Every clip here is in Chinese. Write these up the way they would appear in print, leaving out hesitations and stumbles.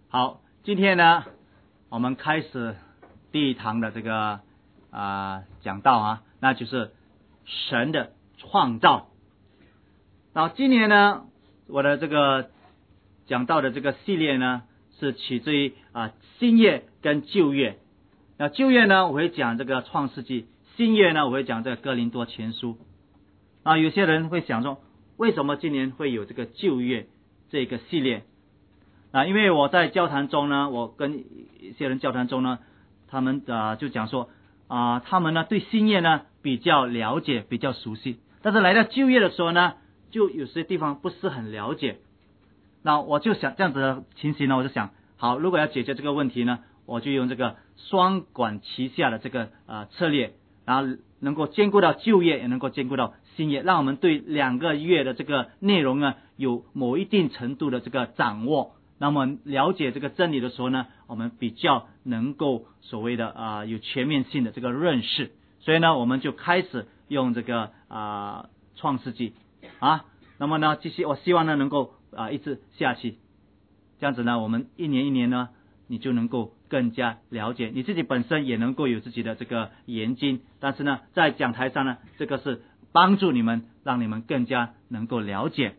好，今天呢，我们开始第一堂的这个讲道啊，那就是神的创造。然后今年呢，我的这个讲道的这个系列呢，是取自于新约跟旧约。那旧约呢，我会讲这个创世纪；新约呢，我会讲这个哥林多前书。有些人会想说，为什么今年会有这个旧约这个系列？因为我在交谈中呢，我跟一些人交谈中呢，他们就讲说他们呢对新约呢比较了解，比较熟悉，但是来到旧约的时候呢，就有些地方不是很了解。那我就想这样子的情形呢，我就想，好，如果要解决这个问题呢，我就用这个双管齐下的这个策略，然后能够兼顾到旧约，也能够兼顾到新约，让我们对两个月的这个内容呢有某一定程度的这个掌握。那么了解这个真理的时候呢，我们比较能够所谓的有全面性的这个认识。所以呢，我们就开始用这个创世纪那么呢，我希望呢能够一直下去，这样子呢，我们一年一年呢，你就能够更加了解，你自己本身也能够有自己的这个研经。但是呢，在讲台上呢，这个是帮助你们，让你们更加能够了解。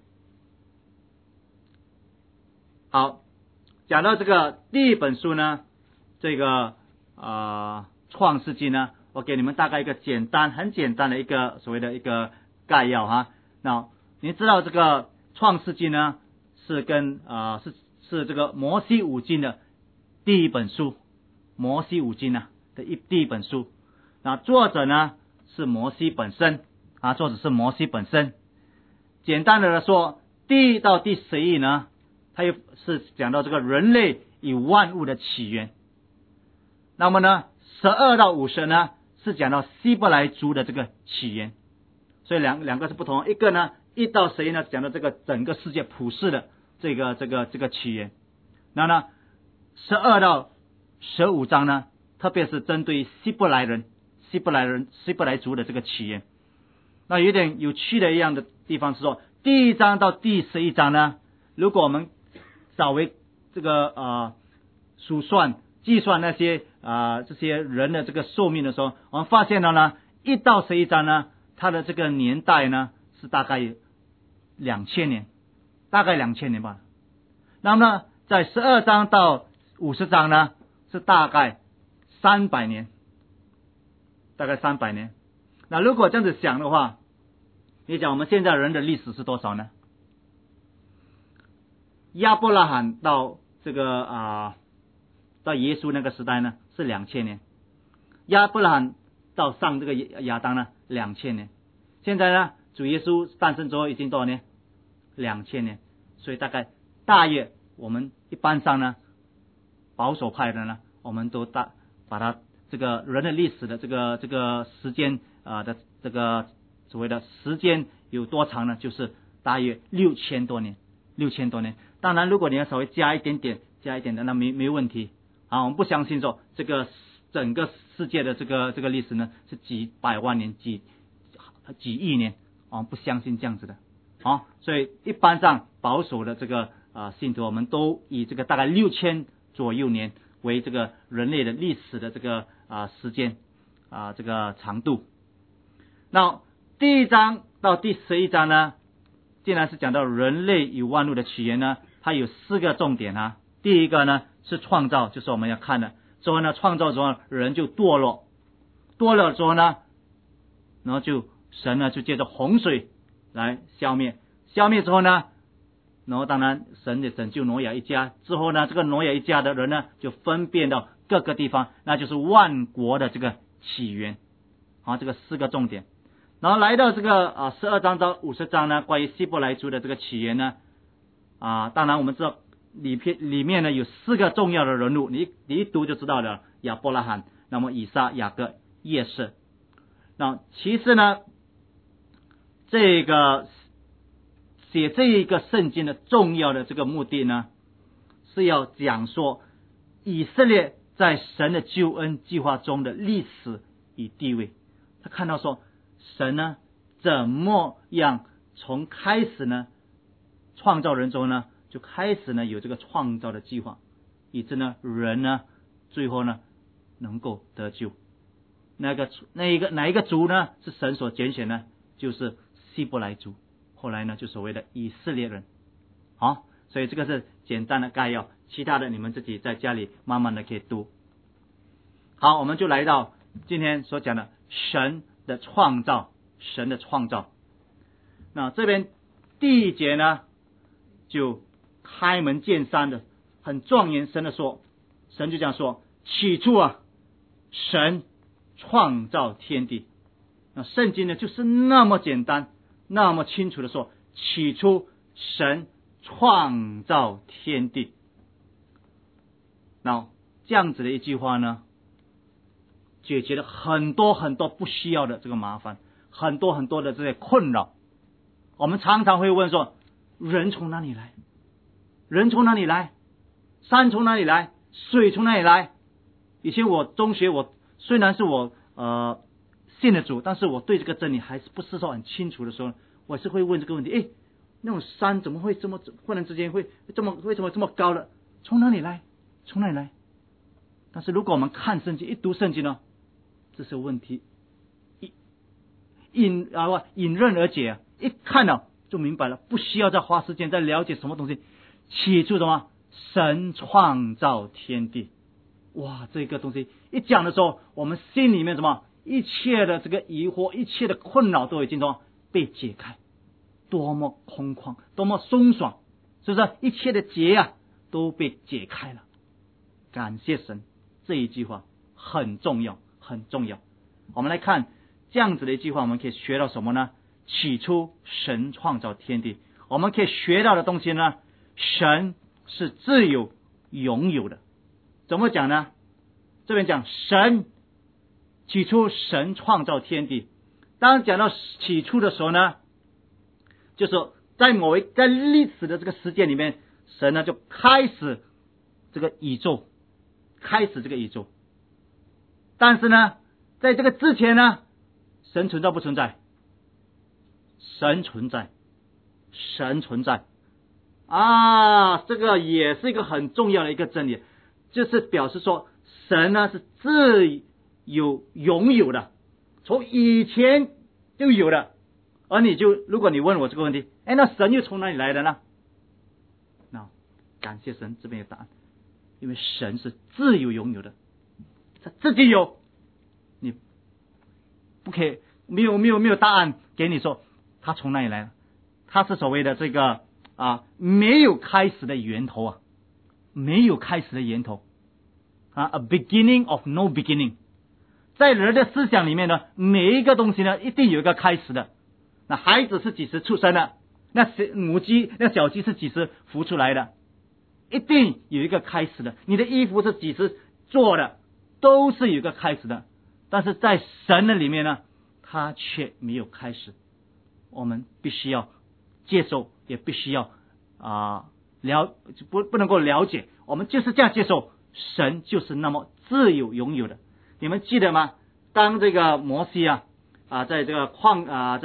好，讲到这个第一本书呢，这个创世纪呢，我给你们大概一个很简单的一个所谓的一个概要那你知道这个创世纪呢是跟是这个摩西五经的第一本书，摩西五经的第一本书。那作者呢是摩西本身作者是摩西本身。简单的说，第一到第11呢，他又是讲到这个人类与万物的起源。那么呢12到50呢是讲到希伯来族的这个起源。所以两个是不同，一个呢1到11呢讲到这个整个世界普世的这个起源。那呢12到15章呢，特别是针对希伯来族的这个起源。那有点有趣的一样的地方是说，第1章到第11章呢，如果我们稍微这个计算那些这些人的这个寿命的时候，我们发现了呢1到11章呢，它的这个年代呢是大概2000年，大概2000年吧。那么呢在12章到50章呢是大概300年，大概300年。那如果这样子想的话，你讲我们现在人的历史是多少呢？亚伯拉罕到这个到耶稣那个时代呢是2000年，亚伯拉罕到上这个亚当呢2000年，现在呢主耶稣诞生之后已经多少年？2000年。所以大约我们一般上呢，保守派的呢，我们都把它这个人的历史的这个时间的这个所谓的时间有多长呢？就是大约6000多年。当然如果你要稍微加一点点的，那没问题我们不相信说这个整个世界的这个历史呢是几百万年几亿年我们不相信这样子的所以一般上保守的这个信徒，我们都以这个大概6000左右年为这个人类的历史的这个时间这个长度。那第1章到第11章呢，既然是讲到人类与万物的起源呢，它有4个重点第一个呢是创造，就是我们要看的。之后呢，创造之后人就堕落之后呢，然后神呢就借着洪水来消灭之后呢，然后当然神也拯救挪亚一家之后呢，这个挪亚一家的人呢就分辨到各个地方，那就是万国的这个起源这个4个重点。然后来到这个12章到50章呢，关于希伯来族的这个起源呢当然我们知道里面呢有4个重要的人物，你一读就知道了，亚伯拉罕，那么以撒、雅各、耶瑟。那其实呢，这个写这一个圣经的重要的这个目的呢，是要讲说以色列在神的救恩计划中的历史与地位。他看到说神呢怎么样从开始呢创造人中呢就开始呢有这个创造的计划。 以致呢人呢最后呢能够得救。哪一个族呢是神所拣选呢？就是希伯来族，后来呢就所谓的以色列人。好，所以这个是简单的概要，其他的你们自己在家里慢慢的可以读。好，我们就来到今天所讲的神的创造。神的创造，那这边第一节呢就开门见山的很庄严神的说，神就这样说，起初啊神创造天地。那圣经呢就是那么简单那么清楚的说，起初神创造天地。那这样子的一句话呢，解决了很多很多不需要的这个麻烦，很多很多的这些困扰。我们常常会问说，人从哪里来？人从哪里来？山从哪里来？水从哪里来？以前我中学，我虽然是我信了主，但是我对这个真理还是不是说很清楚的时候，我是会问这个问题：那种山怎么会这么忽然之间会这么为什么这么高了？从哪里来？从哪里来？但是如果我们看圣经，一读圣经呢，这些问题迎刃而解啊！一看了就明白了，不需要再花时间再了解什么东西。起初什么？神创造天地。哇，这个东西一讲的时候，我们心里面什么？一切的这个疑惑，一切的困扰都已经什么被解开，多么空旷，多么松爽，是不是？一切的结啊都被解开了。感谢神，这一句话很重要，很重要。我们来看这样子的一句话，我们可以学到什么呢？起初神创造天地，我们可以学到的东西呢，神是自有拥有的。怎么讲呢？这边讲神起初神创造天地，当讲到起初的时候呢，就是在在历史的这个时间里面，神呢就开始这个宇宙，开始这个宇宙。但是呢，在这个之前呢，神存在不存在？神存在，神存在啊！这个也是一个很重要的一个真理，就是表示说神呢是自有拥有的，从以前就有的。而如果你问我这个问题，那神又从哪里来的呢？那感谢神，这边有答案，因为神是自有拥有的，他自己有，你不可以没有答案给你说他从哪里来的。他是所谓的这个没有开始的源头啊，没有开始的源头，a beginning of no beginning。 在人的思想里面呢，每一个东西呢一定有一个开始的。那孩子是几时出生的？那小鸡是几时孵出来的？一定有一个开始的。你的衣服是几时做的？都是有一个开始的。但是在神的里面呢，他却没有开始。我们必须要接受，也必须要不能够了解，我们就是这样接受，神就是那么自有拥有的。你们记得吗？当这个摩西在这个矿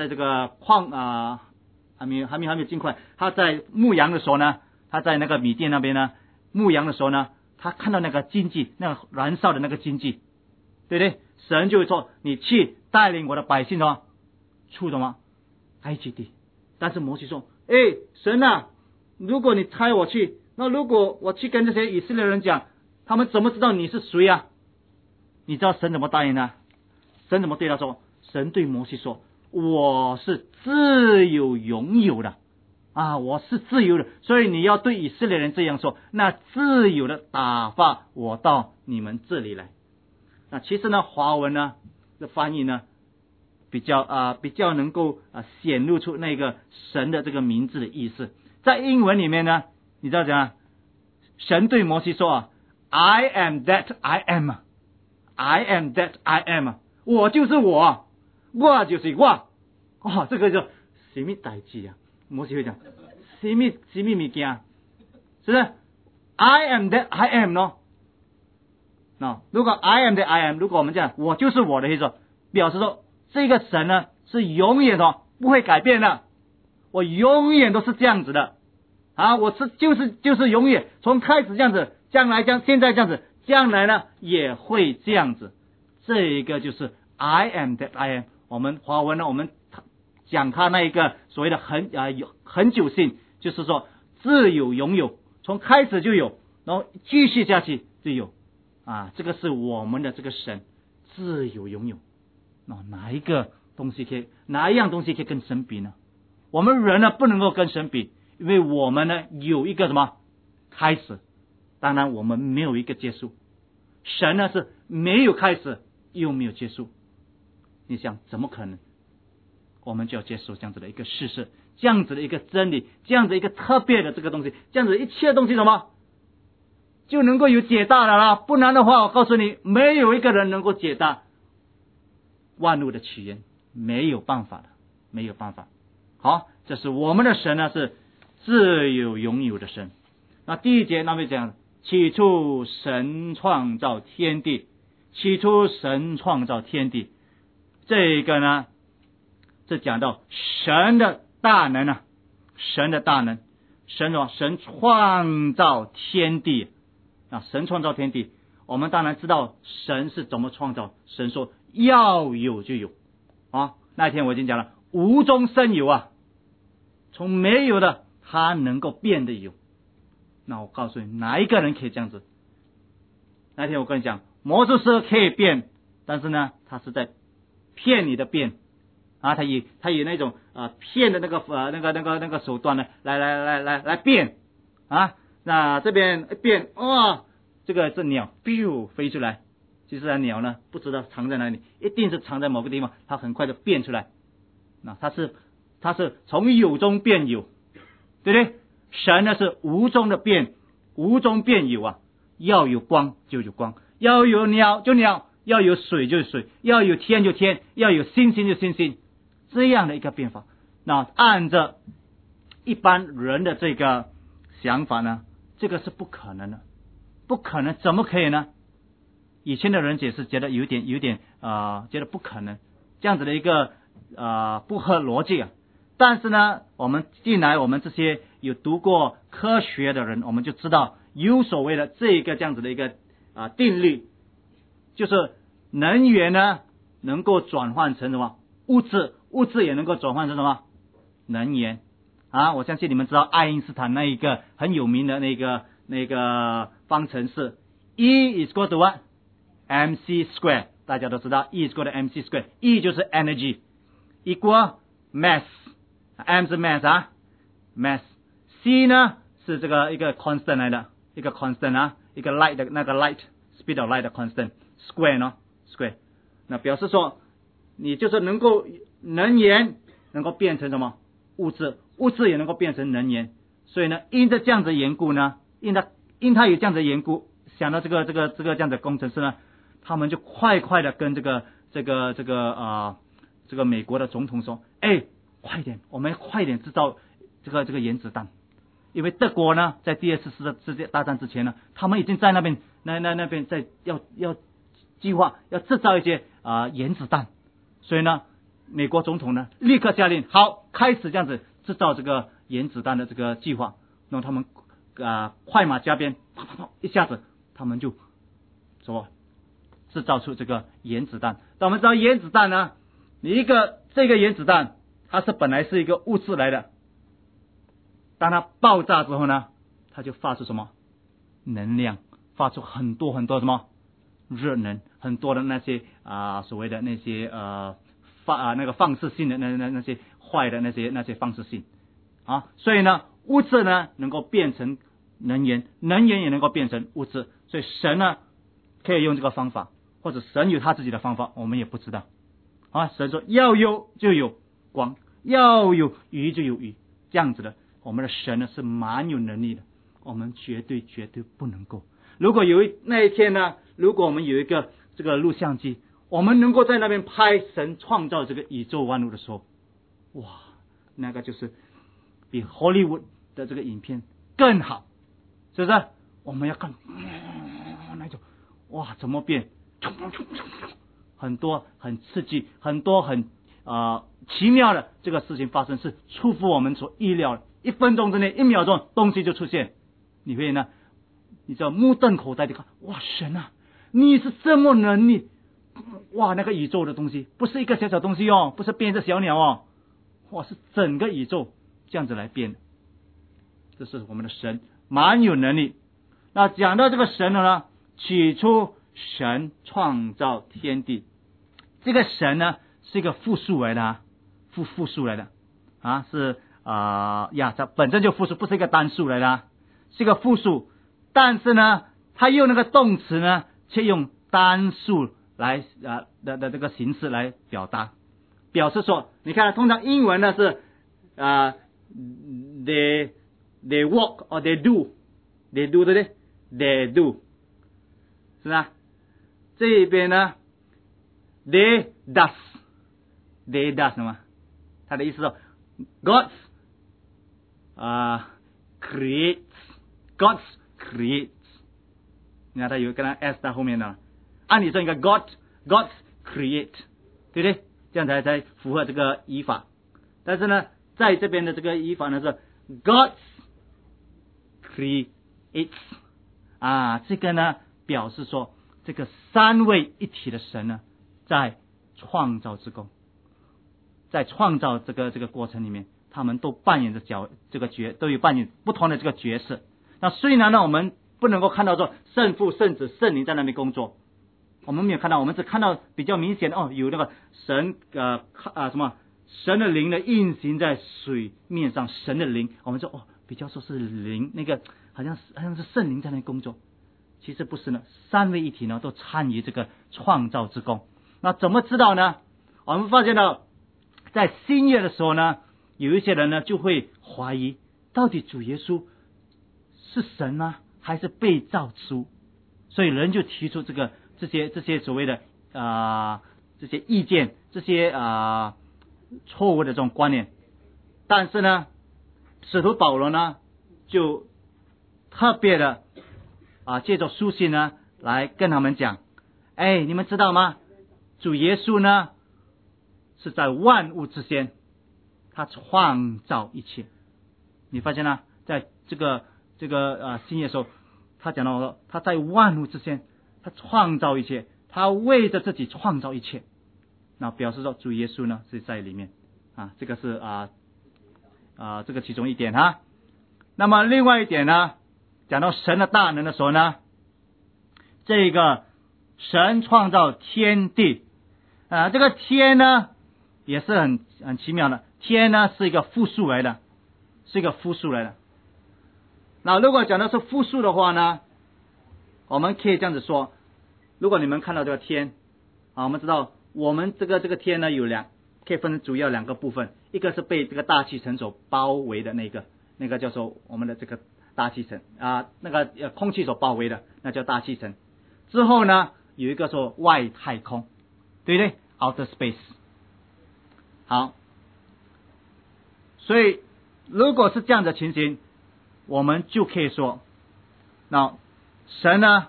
还没有尽快，他在牧羊的时候呢，他在那个米甸那边呢牧羊的时候呢，他看到那个荆棘，那个燃烧的那个荆棘，对不对？神就会说，你去带领我的百姓出什么埃及地。但是摩西说，神啊，如果你差我去，那如果我去跟这些以色列人讲，他们怎么知道你是谁啊？你知道神怎么答应呢？神怎么对他说？神对摩西说，我是自有拥有的我是自由的，所以你要对以色列人这样说，那自由的打发我到你们这里来。那其实呢，华文呢的翻译呢比较能够显露出那个神的这个名字的意思。在英文里面呢，你知道怎样？神对摩西说I am that I am， I am that I am， 我就是我，我就是我。这个叫什么代志啊？摩西会讲什么物件？是不是 I am that I am 呢？如果 I am that I am， 如果我们讲我就是我的意思，表示说这个神呢是永远不会改变的，我永远都是这样子的我是就是永远从开始这现在这样子，将来呢也会这样子。这一个就是 I am that I am。我们华文呢，我们讲它那一个所谓的恒久性，就是说自有永有，从开始就有，然后继续下去就有啊。这个是我们的这个神自有永有。哪一样东西可以跟神比呢？我们人呢不能够跟神比，因为我们呢有一个什么开始，当然我们没有一个结束。神呢是没有开始又没有结束，你想怎么可能？我们就要接受这样子的一个事实，这样子的一个真理，这样子一个特别的这个东西，这样子一切东西什么就能够有解答了啦。不然的话，我告诉你，没有一个人能够解答万物的起源，没有办法的，没有办法。好，这是我们的神呢，是自有永有的神。那第一节那边讲，起初神创造天地，起初神创造天地，这个呢是讲到神的大能啊，神的大能，神创造天地啊，神创造天地。我们当然知道神是怎么创造，神说要有就有啊。那天我已经讲了，无中生有啊，从没有的他能够变得有。那我告诉你，哪一个人可以这样子？那天我跟你讲，魔术师可以变，但是呢他是在骗你的变啊，他以那种骗的那个手段呢来变啊。那这边变这个是鸟飞出来，其实鸟呢不知道藏在哪里，一定是藏在某个地方，它很快就变出来。那它是从有中变有，对不对？神呢是无中的变，无中变有啊。要有光就有光，要有鸟就鸟，要有水就水，要有天就天，要有星星就星星，这样的一个变法。那按照一般人的这个想法呢，这个是不可能的，不可能，怎么可以呢？以前的人解释觉得有点觉得不可能，这样子的一个不合逻辑啊。但是呢，我们进来我们这些有读过科学的人，我们就知道有所谓的这样子的一个定律，就是能源呢能够转换成什么物质，物质也能够转换成什么能源啊。我相信你们知道爱因斯坦那一个很有名的那个方程式 E is equal to what? mc square， 大家都知道 E is equal to mc square， E 就是 energy equal mass， M 是 mass 啊 mass， C 呢是这个一个 constant 来的，一个 constant 啊，一个 light 的那个 light speed of light 的 constant square 呢 square， 那表示说你就是能够能源能够变成什么物质，物质也能够变成能源。所以呢，因着这样子的缘故呢，因他有这样子的缘故，想到这个这样的工程师呢，他们就快的跟这个美国的总统说，快点，我们快点制造这个原子弹。因为德国呢在第二次世界大战之前呢，他们已经在那边在要计划要制造一些原子弹。所以呢，美国总统呢立刻下令，好，开始这样子制造这个原子弹的这个计划。那么他们快马加鞭，一下子他们就什么制造出这个原子弹。但我们知道原子弹呢，这个原子弹它是本来是一个物质来的，当它爆炸之后呢，它就发出什么能量，发出很多什么热能，很多的那些所谓的那些那个放射性的那些坏的那些放射性啊。所以呢，物质呢能够变成能源，能源也能够变成物质。所以神呢可以用这个方法，或者神有他自己的方法，我们也不知道啊。神说要有就有光，要有鱼就有鱼，这样子的。我们的神呢是蛮有能力的，我们绝对不能够。如果那一天呢，如果我们有一个这个录像机，我们能够在那边拍神创造这个宇宙万物的时候，哇，那个就是比 Hollywood 的这个影片更好，是不是？我们要看那种哇怎么变，很多很刺激，很多很奇妙的这个事情发生，是出乎我们所意料的。1分钟之内，1秒钟东西就出现，你会呢你知道目瞪口呆的看，哇，神啊，你是这么能力，哇，那个宇宙的东西不是一个小小东西哦，不是变一只小鸟哦，哇，是整个宇宙这样子来变的。这是我们的神，蛮有能力。那讲到这个神呢，起初神创造天地，这个神呢是一个复数来的啊，复数来的啊，是它本身就复数，不是一个单数来的啊，是一个复数。但是呢，他用那个动词呢，却用单数来的这个形式来表达，表示说，你看，通常英文呢是they walk or they do 对不对 ？they do 是吧？这一边呢 they does 嘛？他的意思说 God's creates， 你看他有跟他 s 在后面的，按理说应该 God's create， 对不对？这样才符合这个语法。但是呢，在这边的这个语法呢是 God's creates， 这个呢表示说这个三位一体的神呢，在创造之功，在创造这个过程里面，他们都扮演着都有扮演不同的这个角色。那虽然呢，我们不能够看到说圣父、圣子、圣灵在那边工作，我们没有看到，我们只看到比较明显的有那个神神的灵呢运行在水面上，神的灵，我们说比较说是灵，那个好像是圣灵在那边工作，其实不是呢，三位一体呢都参与这个创造之功。那怎么知道呢？我们发现到在新约的时候呢，有一些人呢就会怀疑，到底主耶稣是神吗？还是被造出？所以人就提出这些所谓的这些意见，这些错误的这种观念。但是呢，使徒保罗呢就特别的借着书信呢来跟他们讲，你们知道吗？主耶稣呢是在万物之先，他创造一切。你发现呢，在这个新约的时候，他讲到他在万物之先，他创造一切，他为着自己创造一切，那表示说主耶稣呢是在里面这个是这个其中一点哈。那么另外一点呢，讲到神的大能的时候呢，这个神创造天地这个天呢也是很奇妙的，天呢是一个复数来的，那如果讲的是复数的话呢，我们可以这样子说，如果你们看到这个天我们知道我们这个天呢可以分成主要两个部分，一个是被这个大气层所包围的那个叫做我们的这个大气层那个空气所包围的，那叫大气层。之后呢有一个说外太空，对不对？ outer space。 好，所以如果是这样的情形，我们就可以说，那神呢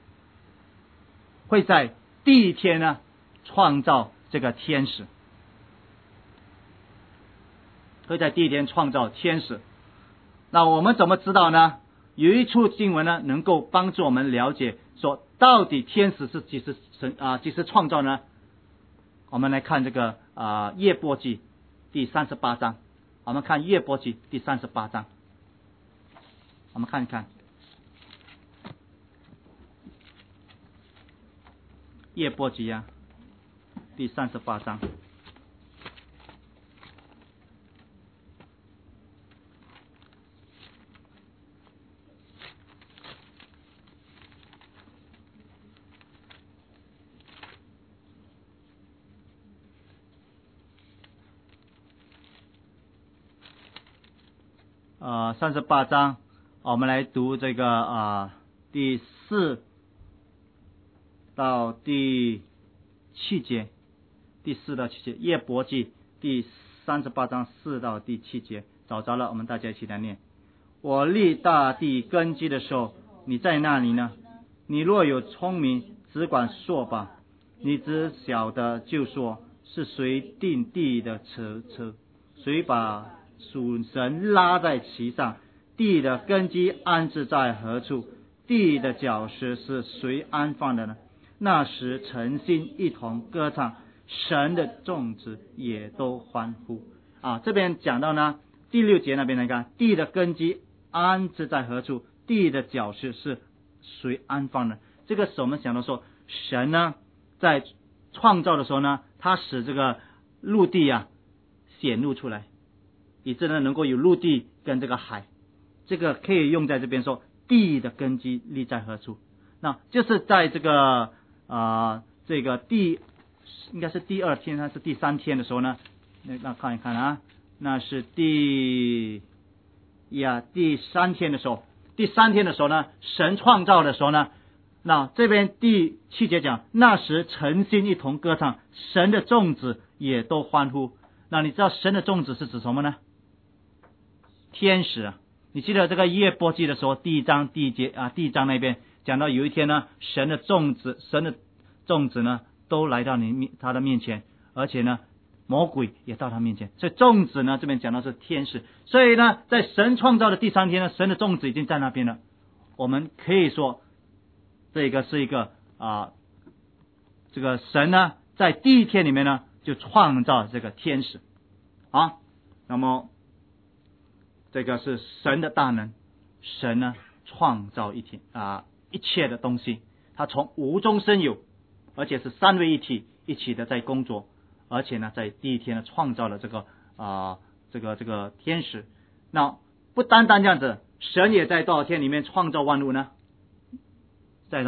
会在第一天呢创造这个天使，那我们怎么知道呢？有一处经文呢能够帮助我们了解说到底天使是几时创造呢？我们来看这个约伯记第38章，我们看约伯记第38章，我们看一看约伯记第38章。38章，我们来读这个第4到第7节，约伯记第38章4到第7节，找着了，我们大家一起来念。我立大地根基的时候，你在那里呢？你若有聪明，只管说吧。你只晓得就说，是谁定地的车？谁把属神拉在其上？地的根基安置在何处？ 地的角石是谁安放的呢？那时诚心一同歌唱，神的众子也都欢呼。这边讲到呢，第6节那边来看，地的根基安置在何处？地的角石是谁安放的？这个是我们想到说，神呢在创造的时候呢，他使这个陆地显露出来，以致呢能够有陆地跟这个海。这个可以用在这边说，地的根基立在何处？那就是在这个这个应该是第2天还是第3天的时候呢？那看一看那是第3天的时候。第3天的时候呢，神创造的时候呢，那这边第7节讲，那时诚心一同歌唱，神的众子也都欢呼。那你知道神的众子是指什么呢？天使你记得这个约伯记的时候，第1章第1章那边讲到有一天呢，神的众子呢都来到他的面前，而且呢魔鬼也到他面前，所以众子呢这边讲到是天使。所以呢在神创造的第3天呢，神的众子已经在那边了。我们可以说这个是一个这个神呢在第1天里面呢就创造这个天使那么这个是神的大能。神呢创造一切的东西，他从无中生有，而且是3位一体一起的在工作，而且呢在第1天呢创造了这个天使。那不单单这样子，神也在多少天里面创造万物呢？在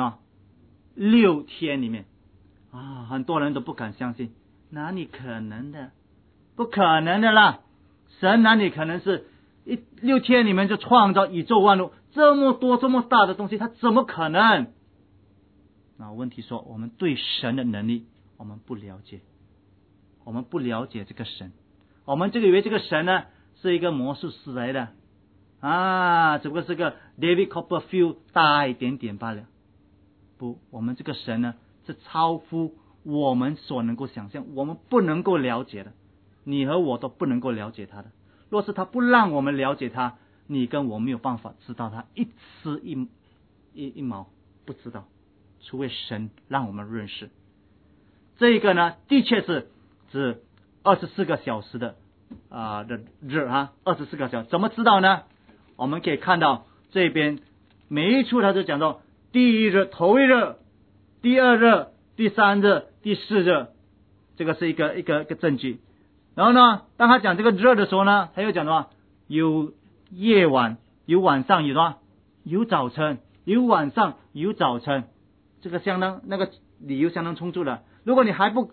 6天里面很多人都不敢相信，哪里可能的？不可能的啦！神哪里可能是6天里面就创造宇宙万物，这么多这么大的东西，他怎么可能？那问题说，我们对神的能力我们不了解，我们不了解这个神，我们以为这个神呢是一个魔术师来的只不过是个 David Copperfield 大一点点罢了。不，我们这个神呢是超乎我们所能够想象，我们不能够了解的，你和我都不能够了解他的。若是他不让我们了解他，你跟我没有办法知道他一丝一毛不知道，除非神让我们认识。这个呢的确是指24个小时的日24个小时。怎么知道呢？我们可以看到这边每一处他就讲到第1日头1日，第2日，第3日，第4日，这个是一个证据。然后呢，当他讲这个日的时候呢，他又讲到有夜晚，有晚上，有早晨，有晚上，有早晨。这个那个理由相当充足了。如果你还不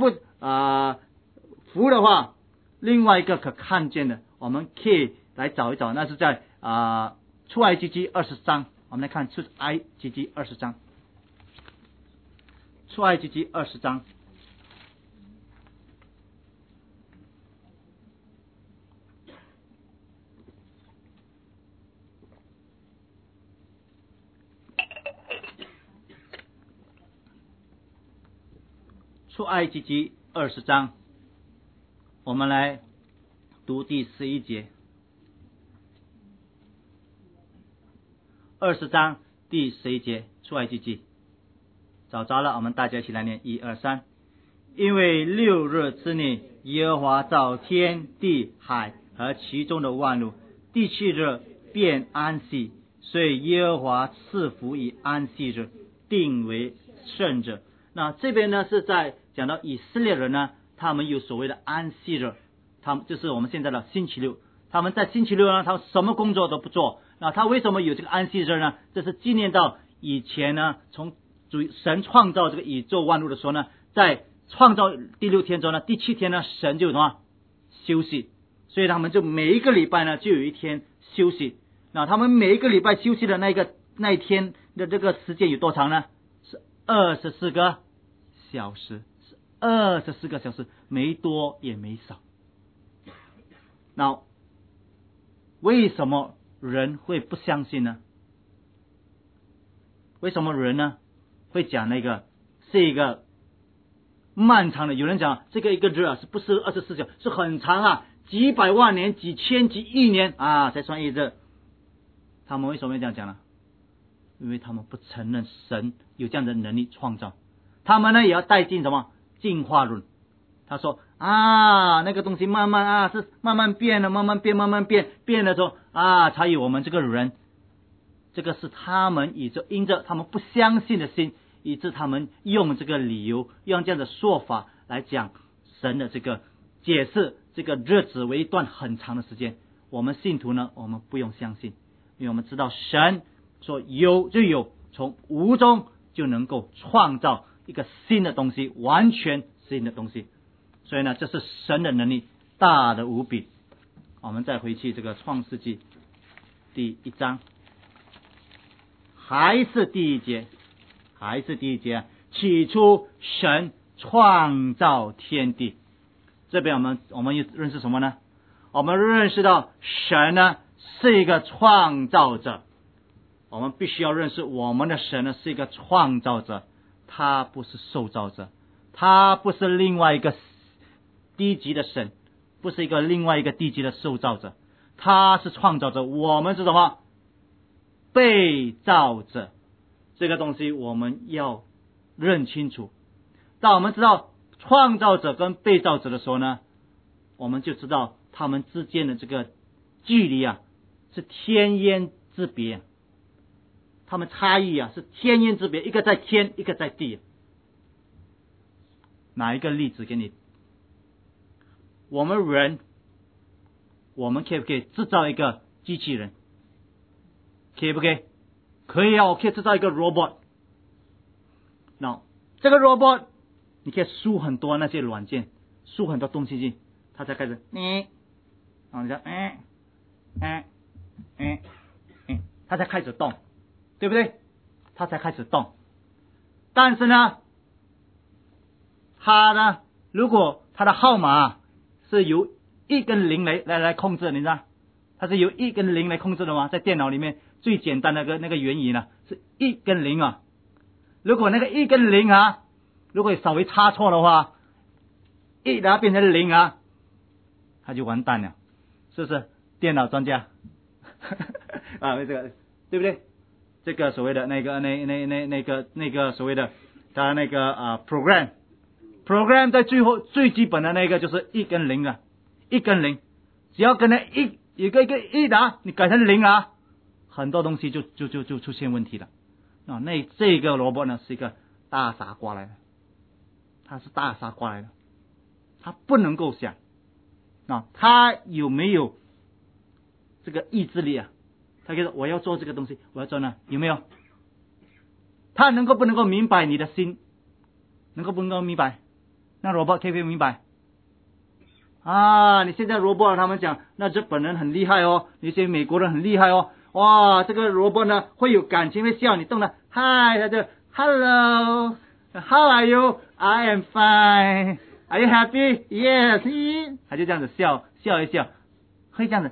服的话，另外一个可看见的，我们可以来找一找，那是在出埃及记20章。我们来看出埃及记20章，出埃及记20章。出埃及记20章，我们来读第11节。20章第11节，出埃及记。找着了，我们大家一起来念1、2、3。因为6日之内，耶和华造天地海和其中的万物，第7日便安息，所以耶和华赐福以安息日，定为圣日。那这边呢是在讲到以色列人呢，他们有所谓的安息日，他们就是我们现在的星期六。他们在星期六呢，他什么工作都不做。那他为什么有这个安息日呢？这是纪念到以前呢，从神创造这个宇宙万物的时候呢，在创造第6天之后呢，第7天呢，神就休息。所以他们就每一个礼拜呢，就有一天休息。那他们每一个礼拜休息的那一天的这个时间有多长呢？是24个小时，是24个小时，没多也没少。那为什么人会不相信呢？为什么人呢会讲那个是一个漫长的？有人讲这个一个日是不是24小时，是很长几百万年、几千、几亿年才算一日。他们为什么会这样讲呢？ 因为他们不承认神有这样的能力创造。他们呢也要带进什么进化论。他说那个东西慢慢是慢慢变了，慢慢变了之后才有我们这个人。这个是他们因着他们不相信的心，以致他们用这个理由，用这样的说法来讲神的这个解释这个日子为一段很长的时间。我们信徒呢，我们不用相信，因为我们知道神说有就有，从无中就能够创造一个新的东西，完全新的东西。所以呢，这是神的能力大的无比。我们再回去这个创世纪第1章，还是第一节，起初神创造天地。这边我们又认识什么呢？我们认识到神呢是一个创造者。我们必须要认识我们的神呢是一个创造者，他不是受造者，他不是另外一个低级的神，不是另外一个低级的受造者，他是创造者。我们是什么？被造者。这个东西我们要认清楚。当我们知道创造者跟被造者的时候呢，我们就知道他们之间的这个距离是天渊之别，他们差异是天渊之别，一个在天，一个在地。拿一个例子给你，我们人，我们可不可以制造一个机器人？可以不可以？可以我可以制造一个 robot。 那这个 robot 你可以输很多那些软件，输很多东西进，它才开始然后你它才开始动，对不对？它才开始动。但是呢，它呢，如果它的号码是由1跟0来控制，你知道它是由1跟0来控制的吗？在电脑里面最简单的那个原理呢是1跟0如果那个1跟0如果稍微差错的话，1变成0它就完蛋了，是不是？电脑专家这个对不对？这个所谓的那个所谓的它那个program 在最后最基本的那个就是1跟01跟0，只要跟那一个1你改成0很多东西就出现问题了。这个萝卜呢是一个大傻瓜来的，他是大傻瓜来的，他不能够想他有没有这个意志力他可以说我要做这个东西，我要做有没有？他不能够明白你的心？不能够明白？那萝卜可以不可以明白？你现在萝卜他们讲，那日本人很厉害有些美国人很厉害哇，这个萝卜呢会有感情，会笑你动的，嗨，他就 Hello How are you? I am fine. Are you happy? Yes. 他就这样子笑一笑，会这样子。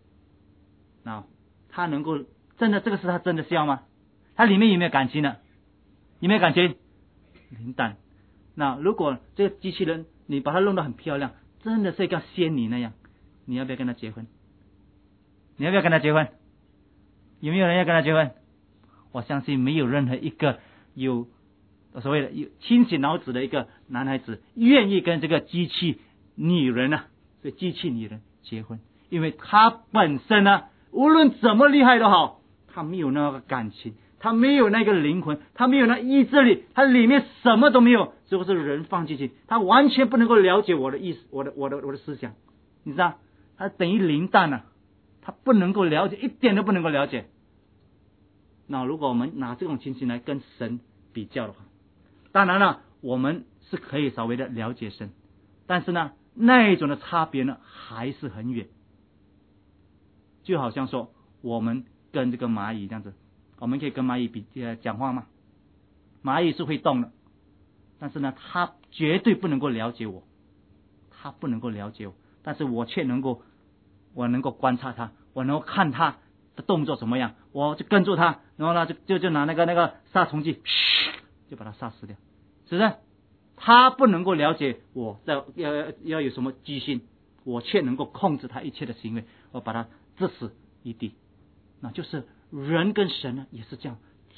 他能够真的，这个是他真的笑吗？他里面有没有感情呢？有没有感情？零蛋。如果这个机器人你把它弄得很漂亮，真的是一个仙女那样，你要不要跟他结婚？你要不要跟他结婚？有没有人要跟他结婚？我相信没有任何一个有所谓的有清醒脑子的一个男孩子愿意跟这个机器女人所以机器女人结婚，因为他本身无论怎么厉害都好，他没有那个感情，他没有那个灵魂，他没有那意志力，他里面什么都没有，这个是人放进去，他完全不能够了解我的意思，我的思想，你知道，他等于零蛋他不能够了解，一点都不能够了解。如果我们拿这种情形来跟神比较的话，当然了，我们是可以稍微的了解神，但是呢，那一种的差别呢还是很远。就好像说我们跟这个蚂蚁这样子，我们可以跟蚂蚁讲话吗？蚂蚁是会动的，但是呢，它绝对不能够了解我，它不能够了解我，但是我却能够观察它，我能够看它的动作怎么样，我就跟住它，然后呢就拿那个杀虫剂，就把它杀死掉，是不是？它不能够了解我要有什么机心，我却能够控制它一切的行为，我把它致死一地。那就是人跟神呢也是这样，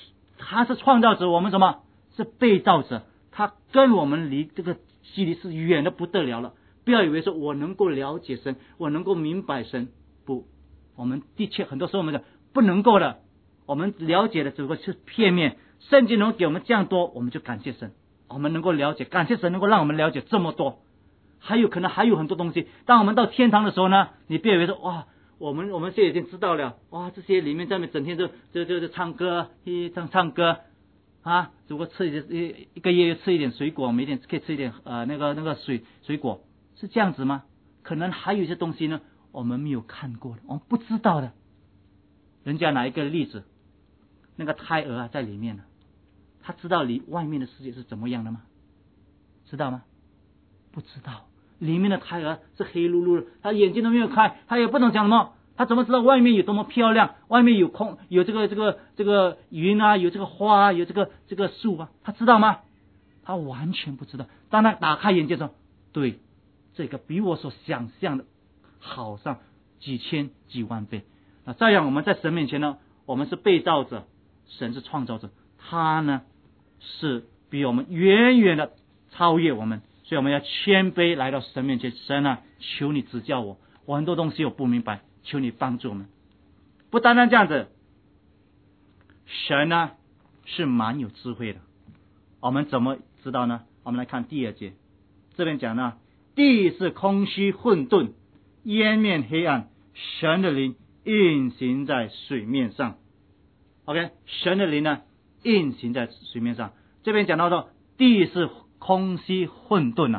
他是创造者，我们什么是被造者，他跟我们离这个距离是远的不得了了。不要以为说我能够了解神，我能够明白神，不，我们的确很多时候我们讲不能够的，我们了解的只不过是片面。圣经能给我们这样多，我们就感谢神，我们能够了解，感谢神能够让我们了解这么多。还有可能还有很多东西，当我们到天堂的时候呢，你别以为说哇，我们现在已经知道了，哇，这些里面在那整天就唱歌，唱歌啊，如果吃一个月吃一点水果，每天可以吃一点那个水果，是这样子吗？可能还有一些东西呢，我们没有看过的，我们不知道的。人家拿一个例子，那个胎儿啊在里面呢，他知道外面的世界是怎么样的吗？知道吗？不知道。里面的胎儿是黑噜噜的，他眼睛都没有开，他也不能讲什么，他怎么知道外面有多么漂亮？外面有这个云啊，有这个花啊，有这个树啊，他知道吗？他完全不知道。当他打开眼界说，对，这个比我所想象的好上几千几万倍。那这样我们在神面前呢，我们是被造者，神是创造者，他呢是比我们远远的超越我们。所以我们要谦卑来到神面前，神啊，求你指教我，我很多东西我不明白，求你帮助我们。不单单这样子，神呢是蛮有智慧的。我们怎么知道呢？我们来看第2节，这边讲呢，地是空虚混沌，渊面黑暗，神的灵运行在水面上。 OK， 神的灵呢运行在水面上。这边讲到说地是空虚混沌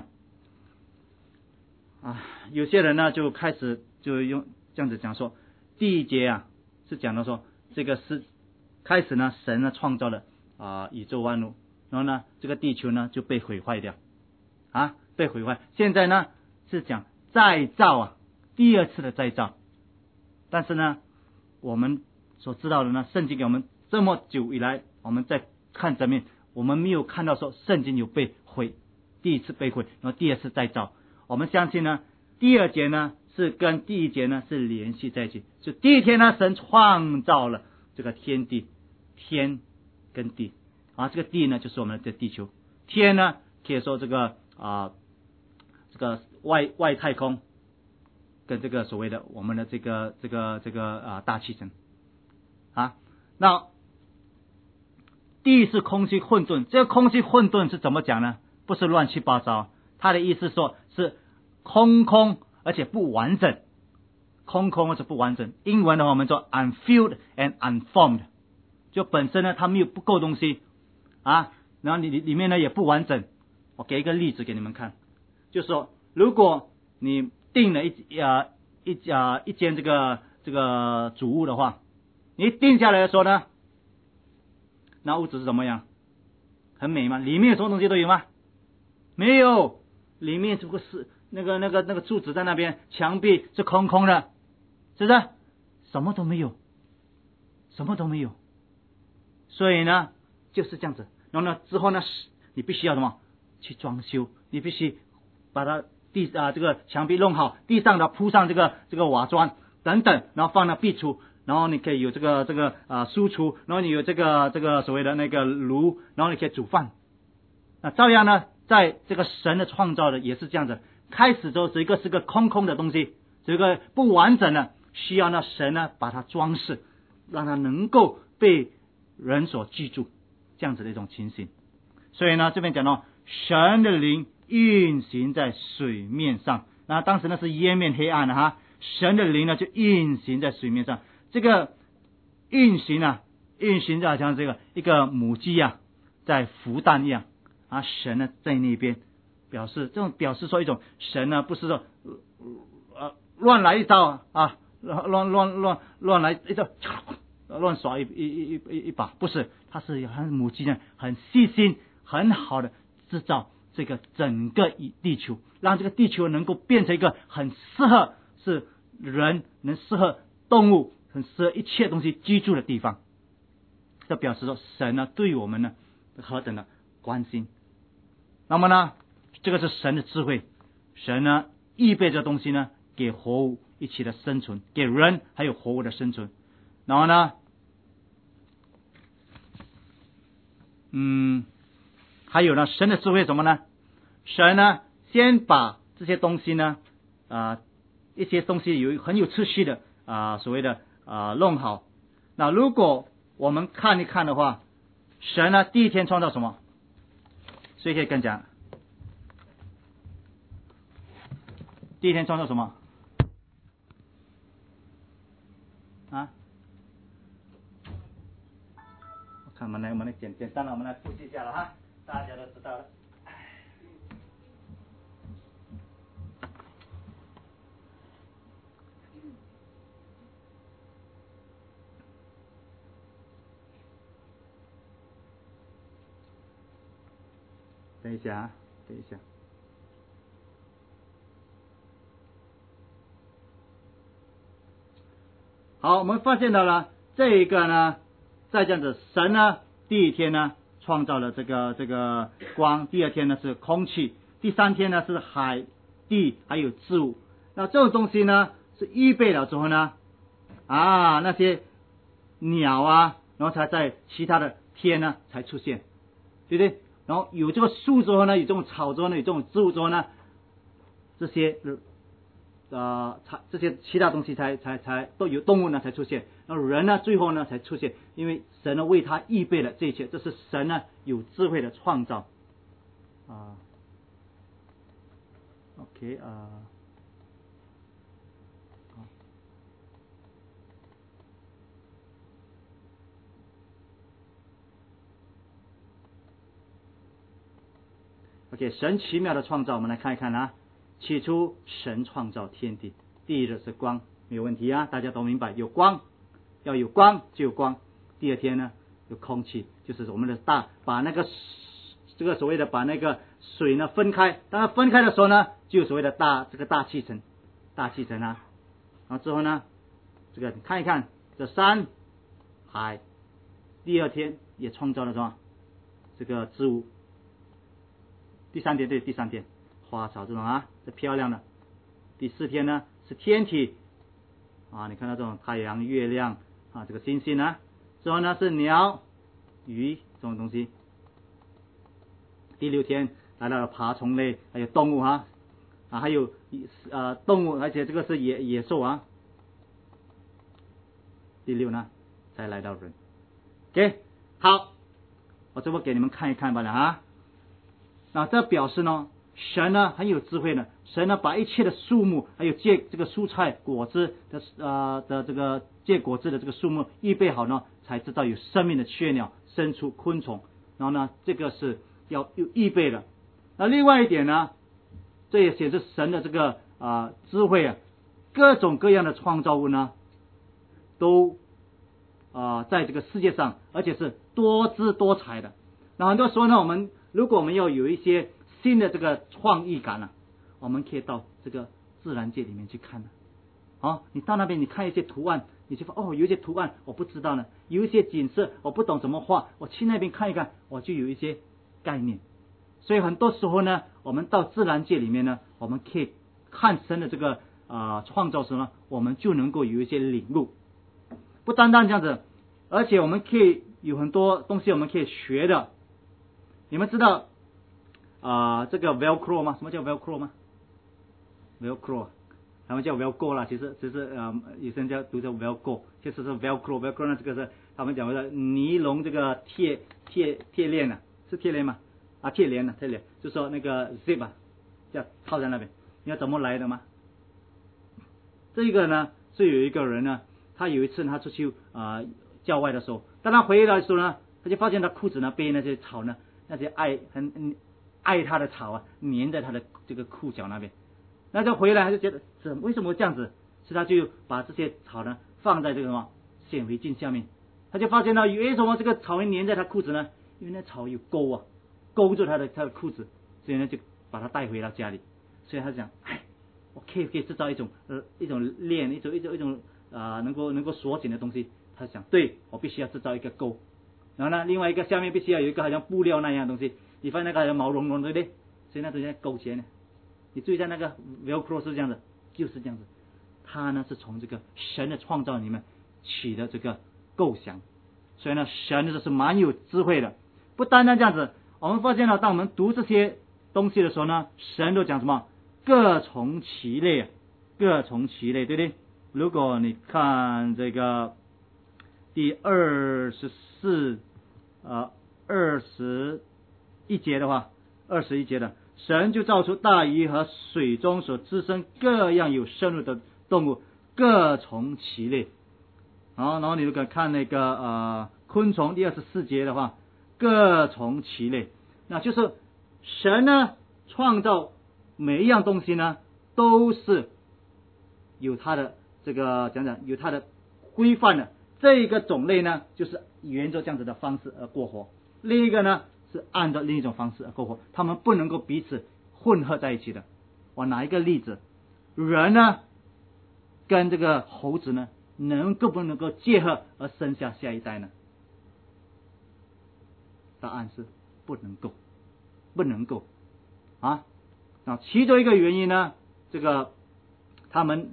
有些人呢就开始就用这样子讲说，第1节是讲到说这个是开始呢，神呢创造了宇宙万物，然后呢这个地球呢就被毁坏掉被毁坏。现在呢是讲再造第2次的再造。但是呢我们所知道的呢，圣经给我们这么久以来，我们在看这面，我们没有看到说圣经有被毁，第1次被毁，然后第2次再造。我们相信呢，第2节呢是跟第1节呢是联系在一起。就第1天呢，神创造了这个天地，天跟地这个地呢就是我们的地球，天呢可以说这个外太空，跟这个所谓的我们的这个大气层那地是空虚混沌，这个空虚混沌是怎么讲呢？不是乱七八糟，他的意思说是空而且不完整，空而且不完整。英文的话我们说 unfilled and unformed， 就本身呢它没有不够东西然后你里面呢也不完整。我给一个例子给你们看，就是说如果你订了一间这个主屋的话，你定下来的时候呢，那屋子是怎么样？很美吗？里面有什么东西都有吗？没有，里面只不过是那个柱子在那边，墙壁是空的，是不是？什么都没有，什么都没有。所以呢就是这样子。然后呢之后呢，你必须要什么？去装修，你必须把它这个墙壁弄好，地上的铺上这个瓦砖等等，然后放到壁橱，然后你可以有这个书橱，然后你有这个所谓的那个炉，然后你可以煮饭。那照样呢，在这个神的创造的也是这样子，开始之后是一个空的东西，是一个不完整的，需要呢神呢把它装饰，让它能够被人所记住，这样子的一种情形。所以呢这边讲到神的灵运行在水面上，那当时呢是渊面黑暗的神的灵呢就运行在水面上。这个运行就好像这个一个母鸡在孵蛋一样神呢在那边表示说一种神呢不是说乱来一招乱来一招乱耍一把，不是，他是很母鸡呢很细心很好的制造这个整个地球，让这个地球能够变成一个很适合是人，能适合动物，很适合一切东西居住的地方。这表示说神呢对我们呢何等的关心。那么呢这个是神的智慧，神呢预备这东西呢给活物一起的生存，给人还有活物的生存。然后呢还有呢，神的智慧什么呢？神呢，先把这些东西呢，一些东西很有次序的所谓的弄好。那如果我们看一看的话，神呢第一天创造什么？谁可以跟讲？第一天创造什么？我看我们来简单的我们来复习一下了哈，大家都知道了。等一下。好，我们发现到了这一个呢，再这样子，神呢第一天呢创造了这个光，第二天呢是空气，第三天呢是海地还有植物。那这种东西呢是预备了之后呢，那些鸟然后才在其他的天呢才出现，对不对？然后有这个树之后呢，有这种草之后呢，有这种植物之后呢，这些其他东西才都有动物呢才出现，然后人呢最后呢才出现，因为神呢为他预备了这一切，这是神呢有智慧的创造。OK OK， 神奇妙的创造，我们来看一看啊。起初神创造天地，第一的是光，没有问题啊，大家都明白，有光，要有光就有光。第二天呢，有空气，就是我们的把那个这个所谓的把那个水呢分开，当它分开的时候呢，就有所谓的大气层然后之后呢，这个你看一看，这山海，第二天也创造了什么？这个植物。第三天花草这种这漂亮的。第四天呢是天体你看到这种太阳月亮这个星星之后呢是鸟鱼这种东西。第六天来到了爬虫类还有动物还有动物，而且这个是野兽第六呢才来到人。 OK， 好，我这么给你们看一看吧了那这表示呢，神呢很有智慧呢，神呢把一切的树木还有结这个蔬菜果子的这个结果子的这个树木预备好呢，才知道有生命的雀鸟牲畜昆虫，然后呢这个是要预备的。那另外一点呢，这也显示神的这个智慧各种各样的创造物呢都在这个世界上，而且是多姿多彩的。那很多时候呢，如果我们要有一些新的这个创意感我们可以到这个自然界里面去看你到那边你看一些图案，你就有一些图案我不知道呢，有一些景色我不懂怎么画，我去那边看一看，我就有一些概念。所以很多时候呢，我们到自然界里面呢，我们可以看神的这个创造时呢，我们就能够有一些领悟。不单单这样子，而且我们可以有很多东西我们可以学的。你们知道这个 Velcro 吗？什么叫 Velcro 吗？ Velcro 他们叫 Velcro 啦，其实有些人读叫 Velcro， 其实是 Velcro 呢，这个是他们讲的尼龙这个铁链是铁链吗？铁链就说那个 zip 叫套在那边。你要怎么来的吗？这个呢是有一个人呢，他有一次他出去郊外的时候，当他回来的时候呢，他就发现他裤子呢被那些草呢，那些很爱他的草粘在他的这个裤脚那边。那就回来他就觉得为什么这样子，所以他就把这些草呢放在这个什么显微镜下面，他就发现为什么这个草会粘在他裤子呢？因为那草有勾住他的裤子，所以呢就把他带回到家里。所以他讲，我可以制造一种链，一种能够锁紧的东西。他想，对，我必须要制造一个钩，然后呢另外一个下面必须要有一个好像布料那样的东西，你发现那个好像毛茸茸，对不对？所以那东西勾起来呢。你注意在那个 Velcro 是这样子，就是这样子。他呢是从这个神的创造里面起的这个构想，所以呢神就是蛮有智慧的。 不单单这样子，我们发现了，当我们读这些东西的时候呢，神都讲什么？各从其类，各从其类，对不对？如果你看这个第21节的话，21节的，神就造出大鱼和水中所滋生各样有生命的动物，各从其类。然后你如果看那个昆虫第24节的话，各从其类，那就是神呢创造每一样东西呢都是有它的这个有它的规范的。这一个种类呢就是沿着这样子的方式而过活，另一个呢是按照另一种方式而过活，他们不能够彼此混合在一起的。我拿一个例子，人呢跟这个猴子呢不能够结合而生下下一代呢？答案是不能够，不能够啊。那其中一个原因呢，这个他们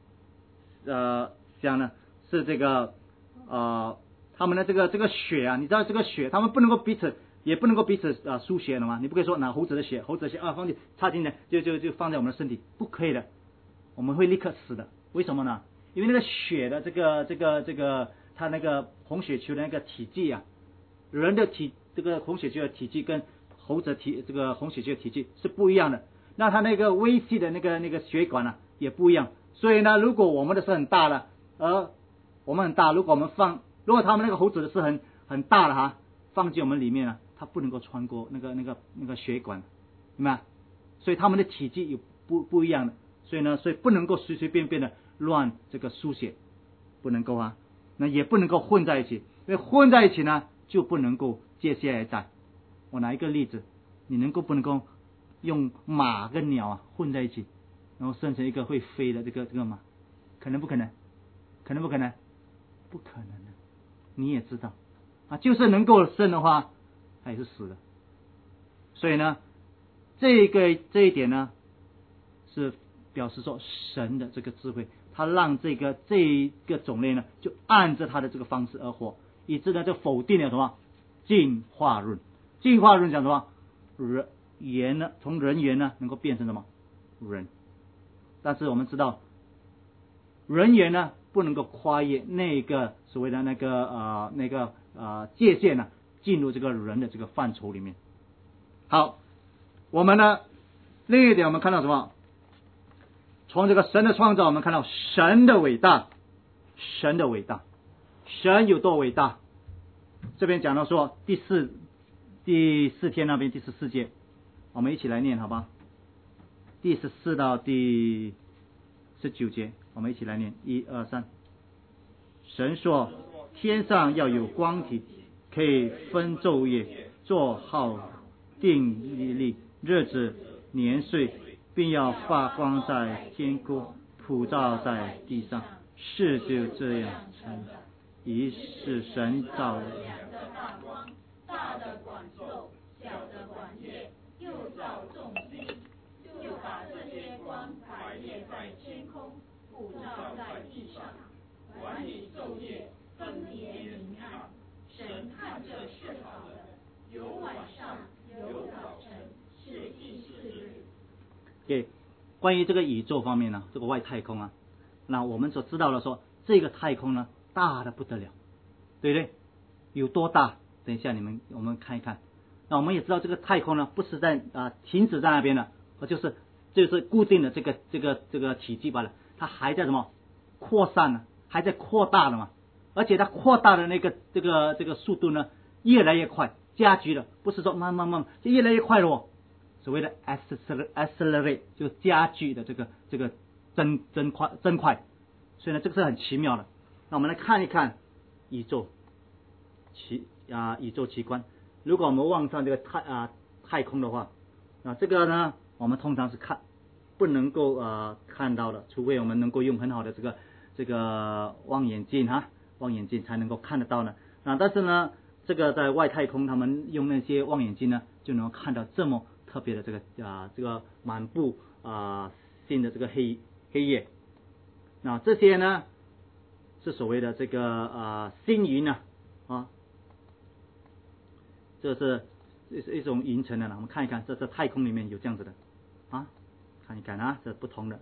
讲呢是这个他们的这个血啊，你知道这个血，他们不能够彼此，也不能够彼此输血的嘛。你不可以说拿猴子的血放进插进来就放在我们的身体，不可以的，我们会立刻死的。为什么呢？因为那个血的这个它那个红血球的那个体积啊，人的这个红血球的体积跟猴子这个红血球的体积是不一样的。那它那个微细的那个血管呢也不一样。所以呢，如果我们的是很大的，我们很大，如果他们那个猴子的是很大的哈，放进我们里面呢，它不能够穿过那个血管，明白？所以他们的体积有不一样的，所以不能够随随便便的乱这个输血，不能够啊，那也不能够混在一起，因为混在一起呢就不能够接下来在。我拿一个例子，你不能够用马跟鸟混在一起，然后生成一个会飞的这个马，可能不可能？可能不可能？不可能的，你也知道啊，就是能够生的话，它也是死的。所以呢，这一点呢，是表示说神的这个智慧，他让这一个种类呢，就按着他的这个方式而活，以致呢就否定了什么进化论。进化论讲什么？人呢，从人猿呢能够变成什么人？但是我们知道，人猿呢不能够跨越那个所谓的那个界限呢，进入这个人的这个范畴里面。好，我们呢另一点我们看到什么？从这个神的创造，我们看到神的伟大，神的伟大，神有多伟大？这边讲到说第四天那边第14节，我们一起来念好吧？第14到第19节，我们一起来念，1、2、3。神说：天上要有光体，可以分昼夜，做号定例日子年岁，并要发光在天空，普照在地上。事就这样成，于是神造人。 大的管昼，小的管夜，又造众星，就把这些光排列在天空，普照在地上，管理昼夜，分别明暗。神看着是好的，有晚上，有早晨，是第4日。 对，关于这个宇宙方面呢，这个外太空啊，那我们所知道的说，这个太空呢大的不得了，对不对？有多大？等一下我们看一看。那我们也知道这个太空呢不是在停止在那边了，就是固定的这个体积罢了，它还在什么扩散呢？还在扩大的嘛。而且它扩大的这个速度呢越来越快，加剧了，不是说慢慢就越来越快了哦。所谓的 accelerate 就加剧的这个增快，所以呢这个是很奇妙的。那我们来看一看宇宙奇观。如果我们望上这个太空的话，那这个呢我们通常是不能够看到的，除非我们能够用很好的这个望远镜才能够看得到呢。但是呢这个在外太空他们用那些望远镜呢就能够看到这么特别的这个满布新的这个黑夜。那这些呢是所谓的这个星云这是一种云层的了。我们看一看，这太空里面有这样子的啊，看一看啊，这不同的。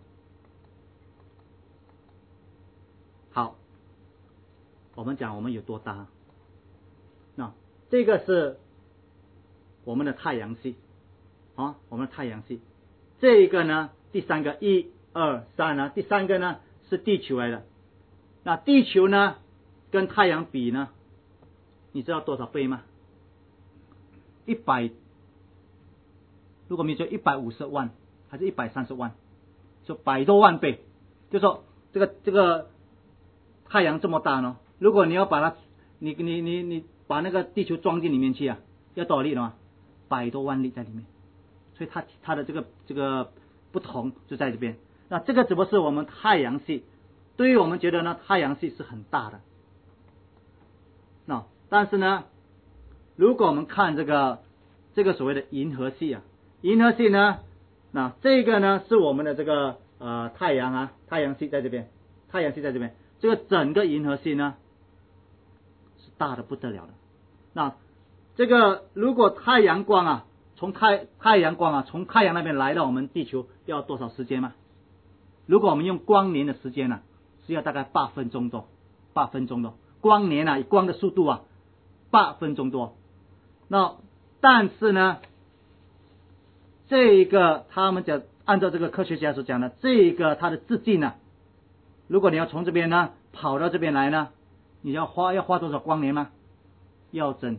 好，我们讲我们有多大？那这个是我们的太阳系啊，我们的太阳系。这一个呢，第三个1、2、3呢，第三个呢是地球来的。那地球呢跟太阳比呢，你知道多少倍吗？100，如果没错150万还是130万，就100多万倍。就说这个太阳这么大呢，如果你要把它，你把那个地球装进里面去啊，要多少力呢？100多万力在里面。所以它的这个不同就在这边。那这个只不过是我们太阳系，对于我们觉得呢，太阳系是很大的。那但是呢，如果我们看这个所谓的银河系啊，银河系呢，那这个呢是我们的这个太阳系在这边，太阳系在这边，这个整个银河系呢是大的不得了的。那这个如果太阳光啊，从太阳光啊，从太阳那边来到我们地球要多少时间吗？如果我们用光年的时间呢，是要大概8分钟多，8分钟多。光年啊，以光的速度啊，8分钟多。那但是呢，这一个他们讲，按照这个科学家所讲的，这一个它的直径呢，如果你要从这边呢跑到这边来呢，你要花多少光年吗？要整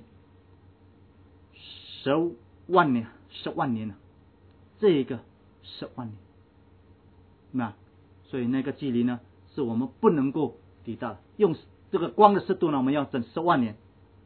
10万年了，这一个10万年。那所以那个距离呢，是我们不能够抵达的。用这个光的速度呢，我们要整10万年。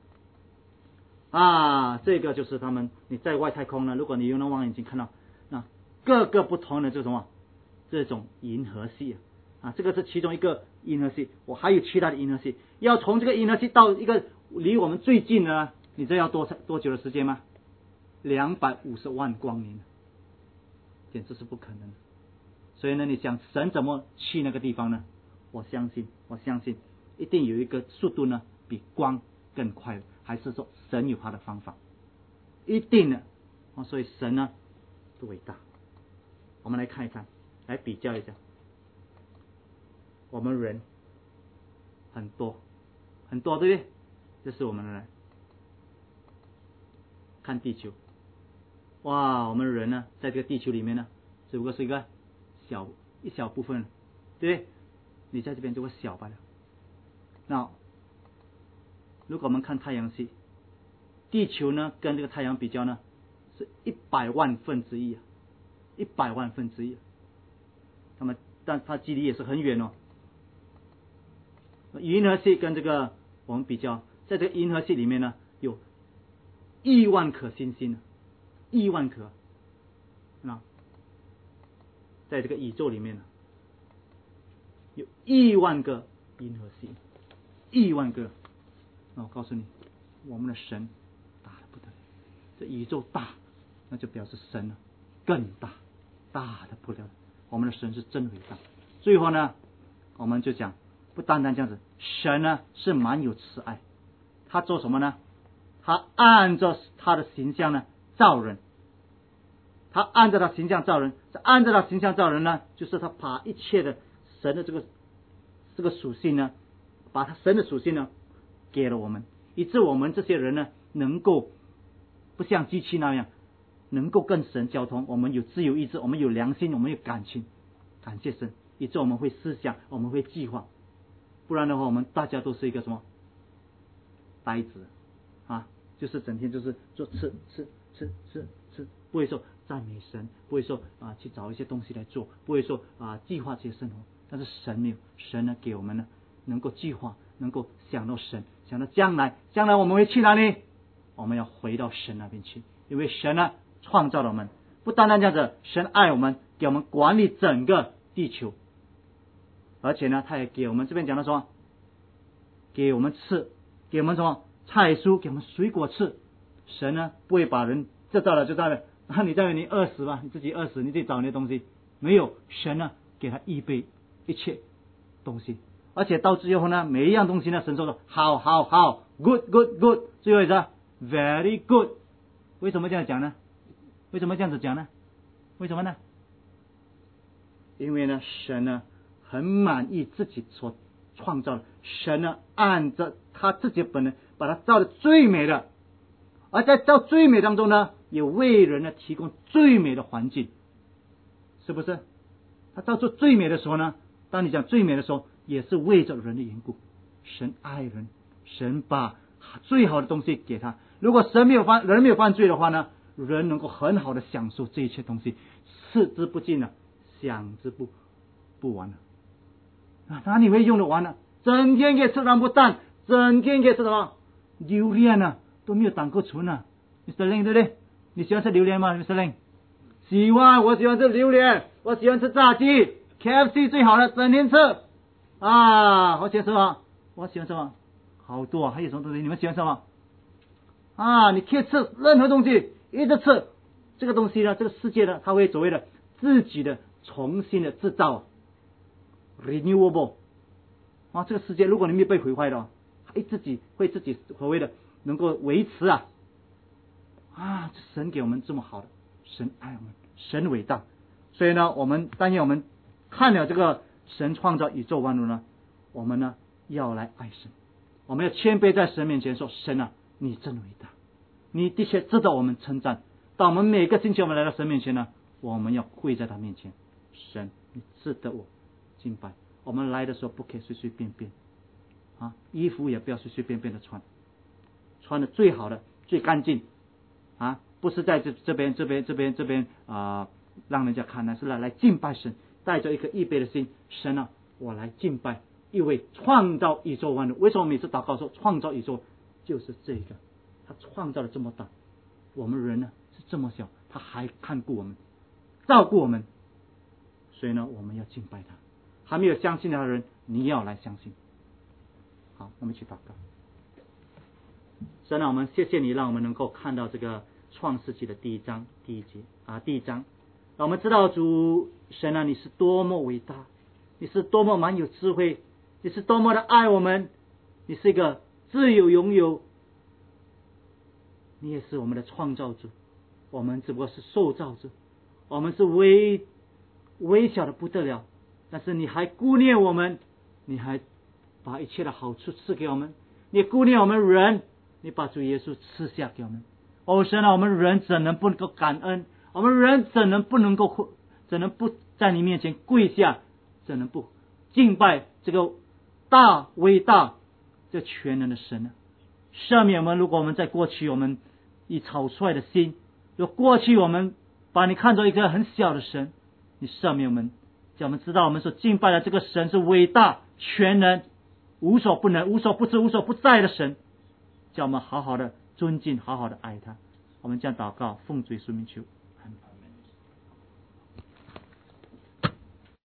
啊，这个就是他们你在外太空呢，如果你用那望远镜看到，那各个不同的这种这种银河系啊，这个是其中一个银河系，我还有其他的银河系。要从这个银河系到一个离我们最近的呢，你知道要多久的时间吗？250万光年，简直是不可能的。所以呢，你想神怎么去那个地方呢？我相信一定有一个速度呢比光更快的，还是说神有他的方法，一定的。所以神呢是伟大。我们来看一看，来比较一下，我们人很多，对不对？这是我们人看地球，哇，我们人呢在这个地球里面呢，只不过是一个一小部分，对不对？你在这边就会小罢了。那如果我们看太阳系，地球呢跟这个太阳比较呢，是100万分之一，100万分之一。那么，但它距离也是很远哦。银河系跟这个我们比较，在这个银河系里面呢，有亿万颗星星，1万颗。那在这个宇宙里面呢，有1万个银河系，1万个。那我告诉你，我们的神大得不得了。这宇宙大，那就表示神更大，大得不得了。我们的神是真伟大。最后呢，我们就讲，不单单这样子，神呢是蛮有慈爱。他做什么呢？他按照他的形象呢造人。他按照他形象造人，按照他形象造人呢，就是他把一切的神的这个属性呢，把他神的属性呢给了我们，以致我们这些人呢能够不像机器那样，能够跟神交通。我们有自由意志，我们有良心，我们有感情，感谢神，以致我们会思想，我们会计划。不然的话，我们大家都是一个什么呆子啊，就是整天就是做吃，不会说赞美神，不会说去找一些东西来做，不会说计划这些生活。但是神没有，神呢给我们呢能够计划，能够想到神，想到将来我们会去哪里？我们要回到神那边去，因为神呢创造了我们，不单单这样子，神爱我们，给我们管理整个地球，而且呢他也给我们这边讲到说，给我们吃，给我们什么菜蔬，给我们水果吃。神呢不会把人这到了就到了，你在你饿死吧，你自己饿死，你自己找那些东西，没有，神呢给他预备一切东西，而且到最后呢，每一样东西呢，神说好 good， 最后一个 very good。为什么这样讲呢？为什么这样子讲呢？为什么呢？因为呢，神呢很满意自己所创造的，神呢按着他自己的本能把它造的最美的，而在造最美当中呢，也为人呢提供最美的环境，是不是？他造出最美的时候呢，当你讲最美的时候，也是为着人的缘故。神爱人，神把最好的东西给他。如果人没有犯罪的话呢，人能够很好的享受这一切东西，视之不尽了，享之不完了。哪里会用得完呢？整天可以吃两不蛋，整天可以吃什么榴莲呢，都没有胆固醇啊。Mr. Ling 对不对？你喜欢吃榴莲吗 Mr. Ling？ 喜欢，我喜欢吃榴莲，我喜欢吃炸鸡 KFC 最好的，整天吃啊。我喜欢什么？我喜欢什么？好多啊，还有什么东西？你们喜欢什么啊？你可以吃任何东西，一直吃。这个东西呢，这个世界呢，它会所谓的自己的重新的制造 renewable 啊。这个世界如果你没有被毁坏的话，自己所谓的能够维持啊。神给我们这么好的，神爱我们，神伟大。所以呢，但愿我们看了这个神创造宇宙万物呢，我们呢要来爱神，我们要谦卑在神面前说：神啊，你真伟大，你的确值得我们称赞。当我们每个星期我们来到神面前呢，我们要跪在他面前，神，你值得我敬拜。我们来的时候不可以随随便便啊，衣服也不要随随便便的穿的最好的、最干净啊，不是在这边让人家看，是来敬拜神，带着一个预备的心。神啊，我来敬拜一位创造宇宙万物。为什么每次祷告说创造宇宙？就是这个，他创造了这么大，我们人呢是这么小，他还看顾我们，照顾我们，所以呢，我们要敬拜他。还没有相信他的人，你要来相信。好，我们一起祷告。神啊，我们谢谢你，让我们能够看到这个创世纪的第一章。让我们知道主神啊，你是多么伟大，你是多么蛮有智慧，你是多么的爱我们，你是一个自有拥有，你也是我们的创造主，我们只不过是受造者，我们是微小的不得了，但是你还顾念我们，你还把一切的好处赐给我们，你顾念我们人，你把主耶稣赐下给我们。神啊，我们人怎能不能够感恩？我们人怎能不在你面前跪下？怎能不敬拜这个大伟大这全能的神呢？赦免我们，如果我们在过去我们以草率的心，如果过去我们把你看作一个很小的神，你赦免我们，叫我们知道我们所敬拜的这个神是伟大全能无所不能无所不知无所不在的神，叫我们好好的尊敬，好好的爱他。我们这样祷告，奉主耶稣名求。